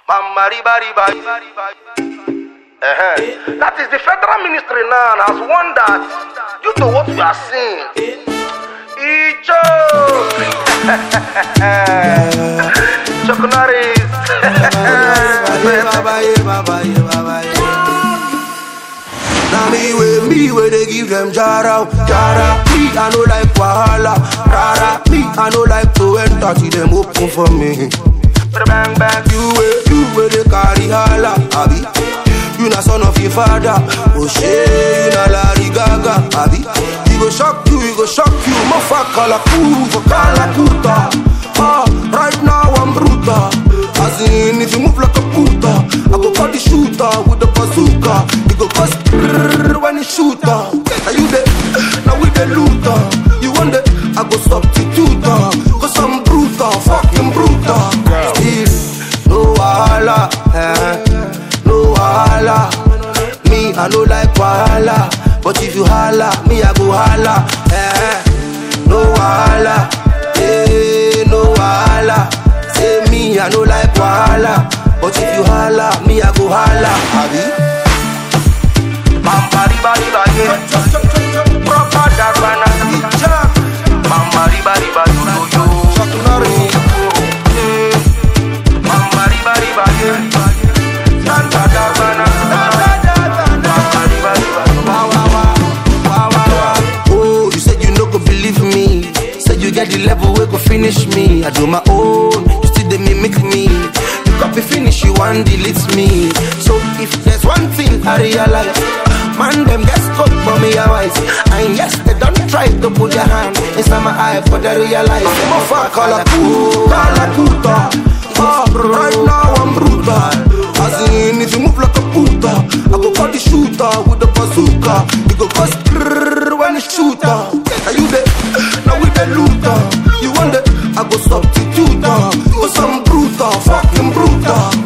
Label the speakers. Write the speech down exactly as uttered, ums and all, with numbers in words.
Speaker 1: Mama riba riba. Uh-huh. That is the federal ministry now has warned that due to what we are seeing, Icho Chokonaris.
Speaker 2: Now me way, me way they give them jara, jara. Me I no like wahala, rara. Me I no like to enter till them open for me.
Speaker 1: Bang bang,
Speaker 2: you way, you way they carry hala, abi. You na son of your father, oh shey, you na Lady Gaga, abi. He go shock you, he go shock you, motherfucker kuva, kala kuta. Ah, right now I'm brutal. As in, if you move like a puta, I go call the shooter with the bazooka. You go bust when you shoot her. Now you the, now we the looter. You want the, I go substitute her. Cause I'm brutal, fucking brutal. Still, no wahala, eh. No wahala. Me, I no like wahala. But if you holla, me I go holla, eh. No wahala, eh. No wahala. Say me, I no like wahala. But if you holla, me I go holla, abi.
Speaker 1: Mama riba riba yeah. Proper Darwana. Mama riba riba yo yo yo. Mama riba riba yeah. Santa Darwana. Mama riba riba.
Speaker 2: Wow wow wow wow wow. Oh, you said you no go believe me. Said you get the level where go finish me. I do my own, you still they mimic me. You copy finish, you want delete me. So if there's one thing I realize, man them get stuck for me a wise. And yes, they don't try to put their hand inside my eye for they realize. Motherfucker, call a puta, call a puta. Ah, right now I'm brutal. As in, if you move like a puta, I go call the shooter with the bazooka. You go bust when you shoot her. Now you the, now we the looter. You want the, I go substitute her. Cause I'm brutal, fucking brutal.